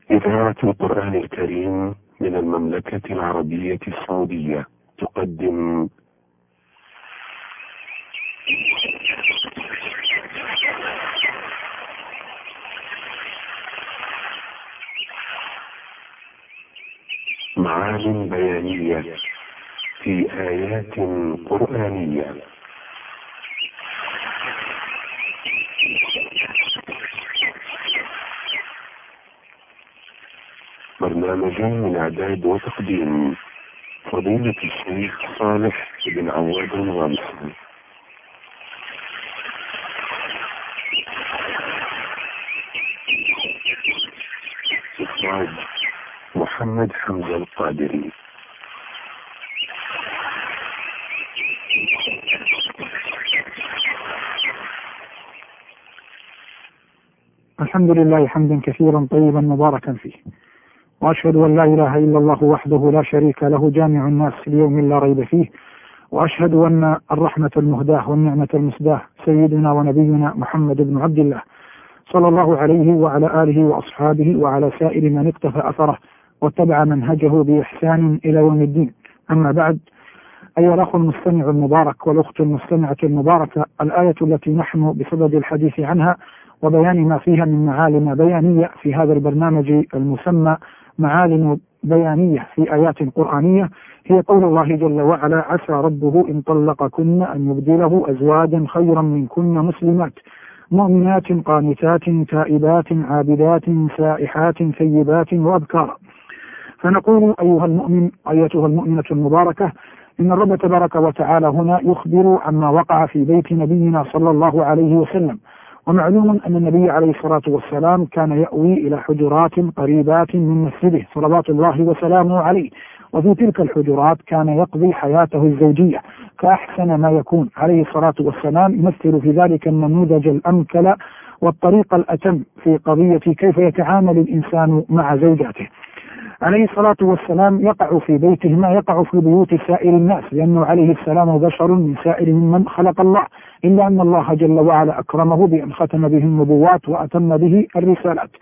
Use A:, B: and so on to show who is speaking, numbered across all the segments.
A: إذاعة القرآن الكريم من المملكة العربية السعودية تقدم معاني بيانية في آيات قرآنية. برنامج من إعداد وتقديم فضيلة الشيخ صالح بن عواد الغامسي. إخراج محمد حمزة القادري.
B: الحمد لله حمدا كثيرا طيبا مباركا فيه، وأشهد أن لا إله إلا الله وحده لا شريك له جامع الناس ليوم لا ريب فيه، وأشهد أن الرحمة المهداة والنعمة المسداة سيدنا ونبينا محمد بن عبد الله صلى الله عليه وعلى آله وأصحابه وعلى سائر من اقتفى أثره واتبع منهجه بإحسان إلى يوم الدين. أما بعد، أيها الأخ المستمع المبارك والأخت المستمعة المباركة، الآية التي نحن بصدد الحديث عنها وبيان ما فيها من معالم بيانية في هذا البرنامج المسمى معالم بيانية في آيات قرآنية هي قول الله جل وعلا: عسى ربه إن طلقكن أن يبدله أزواجا خيرا منكن مسلمات مؤمنات قانتات تائبات عابدات سائحات ثيبات وأبكارا. فنقول أيها المؤمن أيتها المؤمنة المباركة، إن الرب تبارك وتعالى هنا يخبر عما وقع في بيت نبينا صلى الله عليه وسلم. ومعلوم أن النبي عليه الصلاة والسلام كان يأوي إلى حجرات قريبات من مسجده صلوات الله وسلامه عليه، وفي تلك الحجرات كان يقضي حياته الزوجية كأحسن ما يكون عليه الصلاة والسلام، يمثل في ذلك النموذج الأمثل والطريق الأتم في قضية كيف يتعامل الإنسان مع زوجاته. عليه الصلاة والسلام يقع في بيته ما يقع في بيوت سائر الناس، لأنه عليه السلام بشر من سائر من خلق الله، إلا أن الله جل وعلا أكرمه بأن ختم به النبوات وأتم به الرسالات.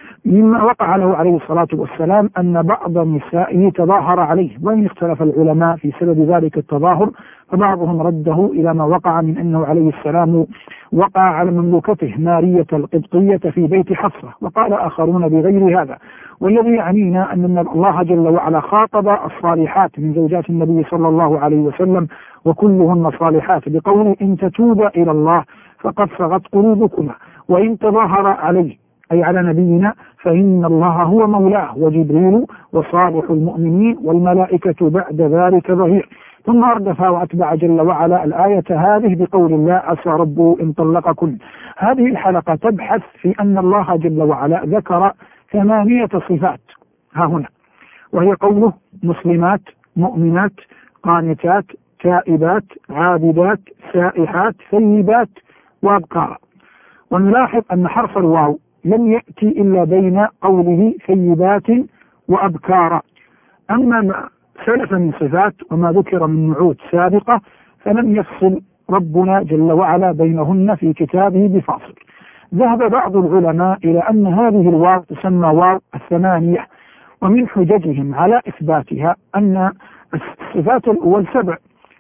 B: مما وقع له عليه الصلاة والسلام أن بعض نسائه تظاهر عليه، وإن اختلف العلماء في سبب ذلك التظاهر، فبعضهم رده إلى ما وقع من أنه عليه السلام وقع على مملوكته مارية القبطية في بيت حفصة، وقال آخرون بغير هذا. والذي يعنينا أن الله جل وعلا خاطب الصالحات من زوجات النبي صلى الله عليه وسلم وكلهن صالحات بقوله: إن تتوبا إلى الله فقد صغت قلوبكما، وإن تظاهر عليه أي على نبينا فإن الله هو مولاه وجبريل وصالح المؤمنين والملائكة بعد ذلك ظهير. ثم أردف وأتبع جل وعلا الآية هذه بقول الله: عسى ربه إن طلقكن. هذه الحلقة تبحث في أن الله جل وعلا ذكر 8 صفات ها هنا، وهي قوله: مسلمات مؤمنات قانتات تائبات عابدات سائحات ثيبات وأبكارا. ونلاحظ أن حرف الواو لم يأتي إلا بين قوله ثيبات وأبكارا. أما ما سلف من صفات وما ذكر من نعوت سابقة فلم يفصل ربنا جل وعلا بينهن في كتابه بفاصل. ذهب بعض العلماء إلى أن هذه الواو تسمى واو 8، ومن حججهم على إثباتها أن الصفات الأول 7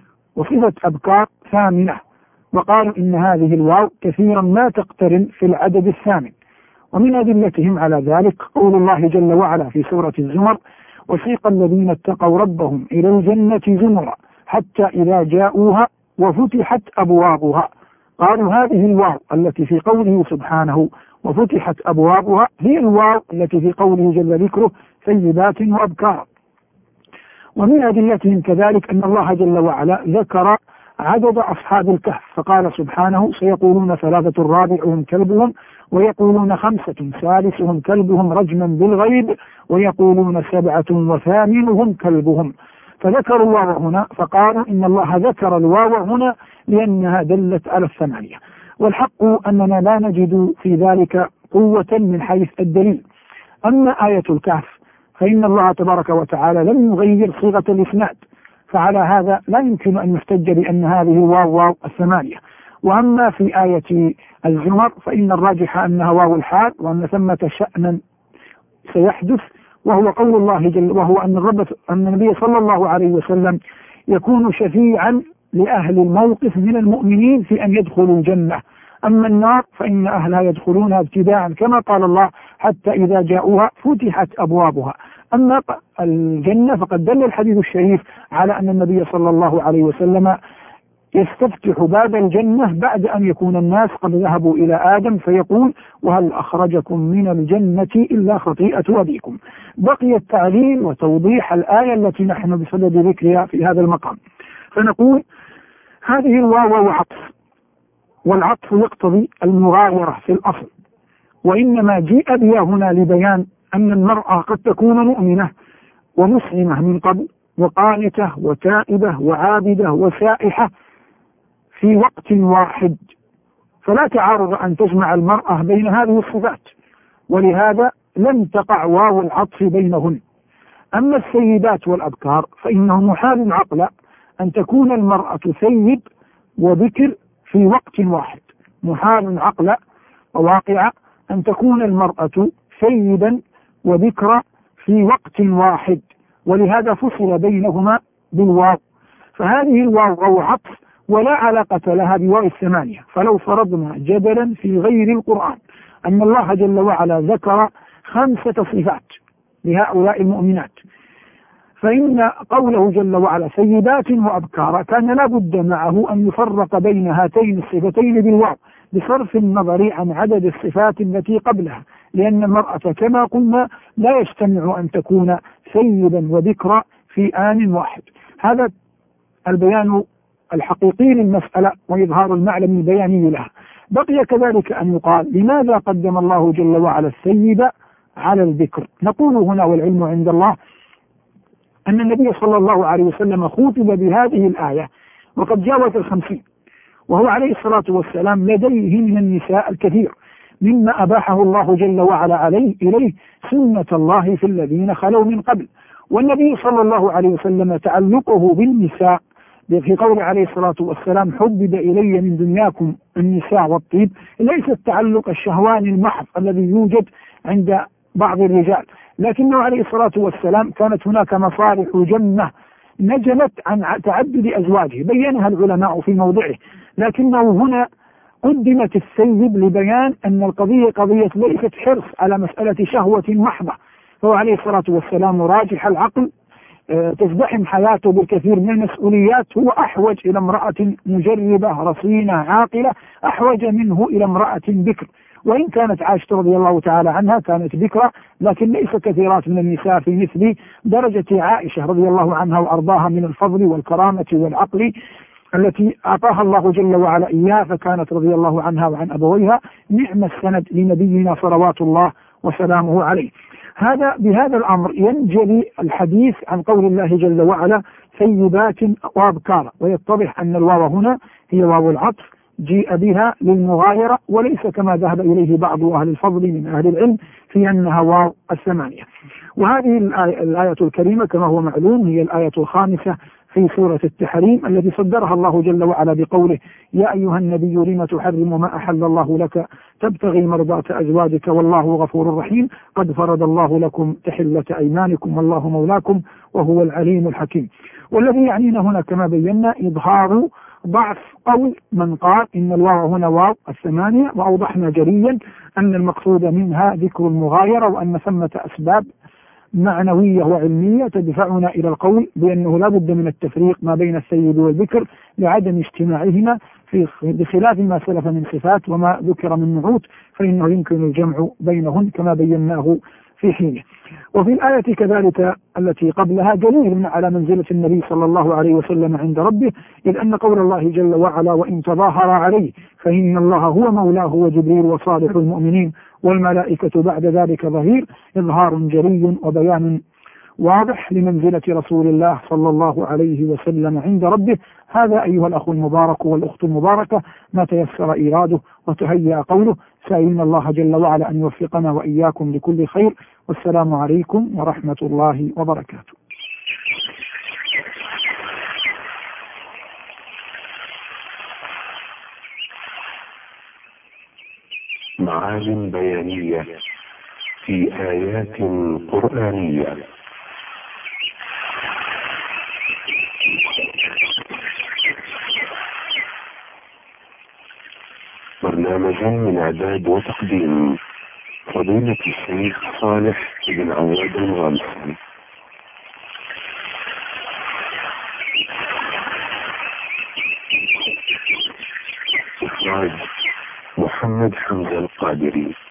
B: وصفة أبكار 8، وقالوا إن هذه الواو كثيرا ما تقترن في العدد 8. ومن أدلتهم على ذلك قول الله جل وعلا في سورة الزمر: وسيق الذين اتقوا ربهم إلى الجنة زمرا حتى إذا جاءوها وفتحت أبوابها. قالوا هذه الواو التي في قوله سبحانه وفتحت أبوابها هي الواو التي في قوله جل ذكره ثيبات وأبكارا. ومن أدلتهم كذلك أن الله جل وعلا ذكر عدد أصحاب الكهف، فقال سبحانه: سيقولون 3 رابعهم كلبهم ويقولون 5 ثالثهم كلبهم رجما بالغيب ويقولون 7 وثامنهم كلبهم. فذكروا الواو هنا، فقالوا إن الله ذكر الواو هنا لأنها دلت على 8. والحق أننا لا نجد في ذلك قوة من حيث الدليل. أما آية الكهف فإن الله تبارك وتعالى لم يغير صيغة الإسناد، فعلى هذا لا يمكن أن يحتج بأن هذه واو 8. وأما في آية الزمر فإن الراجح أنها واو الحال، وأن ثمة سيحدث، وهو قول الله وهو أن النبي صلى الله عليه وسلم يكون شفيعا لأهل الموقف من المؤمنين في أن يدخلوا الجنة. أما النار فإن أهلها يدخلونها ابتداء كما قال الله حتى إذا جاءوها فتحت أبوابها. أما الجنة فقد دل الحديث الشريف على أن النبي صلى الله عليه وسلم يستفتح باب الجنة بعد أن يكون الناس قد ذهبوا إلى آدم فيقول: وهل أخرجكم من الجنة إلا خطيئة أبيكم. بقي التعليل وتوضيح الآية التي نحن بصدد ذكرها في هذا المقام. فنقول هذه الواو عطف، والعطف يقتضي المغايرة في الأصل، وإنما جيء بها هنا لبيان أن المرأة قد تكون مؤمنة ومسلمة من قبل، وقانتة وتائبة وعابدة وسائحة في وقت واحد، فلا تعارض أن تجمع المرأة بين هذه الصفات، ولهذا لم تقع واو العطف بينهن. أما السيدات والأبكار فإنه محال عقلا أن تكون المرأة ثيب وبكر في وقت واحد، محال عقلا وواقع أن تكون المرأة ثيبا وبكرا في وقت واحد، ولهذا فصل بينهما بالواو. فهذه الواو عطف ولا علاقة لها بواو الثمانية. فلو فرضنا جدلا في غير القرآن أن الله جل وعلا ذكر 5 صفات لهؤلاء المؤمنات، فإن قوله جل وعلا سيدات وأبكارا كان لا بد معه أن يفرق بين هاتين الصفتين بالواو بصرف النظر عن عدد الصفات التي قبلها، لأن المرأة كما قلنا لا يجتمع أن تكون سيدا وذكرى في آن واحد. هذا البيان الحقيقي للمسألة وإظهار المعلم البياني لها. بقي كذلك أن يقال لماذا قدم الله جل وعلا السيد على الذكر. نقول هنا والعلم عند الله أن النبي صلى الله عليه وسلم خوطب بهذه الآية وقد جاوز 50، وهو عليه الصلاة والسلام لديه من النساء الكثير مما أباحه الله جل وعلا عليه إليه سنة الله في الذين خلوا من قبل. والنبي صلى الله عليه وسلم تعلقه بالنساء في قول عليه الصلاة والسلام حبب إلي من دنياكم النساء والطيب، ليس التعلق الشهواني المحض الذي يوجد عند بعض الرجال، لكنه عليه الصلاة والسلام كانت هناك مصالح جنة نجمت عن تعدد أزواجه بينها العلماء في موضعه، لكنه هنا قدمت السيد لبيان أن القضية قضية ليست حرص على مسألة شهوة محضة، فهو عليه الصلاة والسلام راجح العقل تزدحم حياته بالكثير من المسؤوليات، هو أحوج إلى امرأة مجربة رصينة عاقلة أحوج منه إلى امرأة بكر، وإن كانت عائشة رضي الله تعالى عنها كانت بكرة، لكن ليس كثيرات من النساء في مثل درجة عائشة رضي الله عنها وأرضاها من الفضل والكرامة والعقل التي أعطاها الله جل وعلا إياه، فكانت رضي الله عنها وعن أبويها نعم السند لنبينا صلوات الله وسلامه عليه. بهذا الأمر ينجلي الحديث عن قول الله جل وعلا ثيبات وأبكارا، ويتضح أن الواو هنا هي واو العطف جيء بها للمغايرة، وليس كما ذهب إليه بعض أهل الفضل من أهل العلم في أنها واو الثمانية. وهذه الآية الكريمة كما هو معلوم هي الآية 5 في سورة التحريم التي صدرها الله جل وعلا بقوله يا أيها النبي لم تحرم ما أحل الله لك تبتغي مرضات أزواجك والله غفور رحيم قد فرض الله لكم تحلة أيمانكم والله مولاكم وهو العليم الحكيم. والذي يعنينا هنا كما بينا إظهار ضعف قول من قال إن الواو هنا واو الثمانية، وأوضحنا جليا أن المقصود منها ذكر المغايرة، وأن ثمة أسباب معنوية وعلمية تدفعنا إلى القول بأنه لا بد من التفريق ما بين السيد والبكر لعدم اجتماعهما بخلاف ما سلف من صفات وما ذكر من نعوت، فإنه يمكن الجمع بينهن كما بيناه في حينه. وفي الآية كذلك التي قبلها دليل على منزلة النبي صلى الله عليه وسلم عند ربه، إذ أن قول الله جل وعلا وإن تظاهر عليه فإن الله هو مولاه وجبريل وصالح المؤمنين والملائكة بعد ذلك ظهير، إظهار جلي وبيان واضح لمنزلة رسول الله صلى الله عليه وسلم عند ربه. هذا أيها الأخ المبارك والأخت المباركة ما تيسر إيراده وتهيأ قوله، سائلين الله جل وعلا أن يوفقنا وإياكم لكل خير، والسلام عليكم ورحمة الله وبركاته.
A: معالم بيانية في آيات قرآنية. برنامج من إعداد وتقديم فضيلة الشيخ صالح بن عواد الغامسي. إخراج محمد حمزة القادري.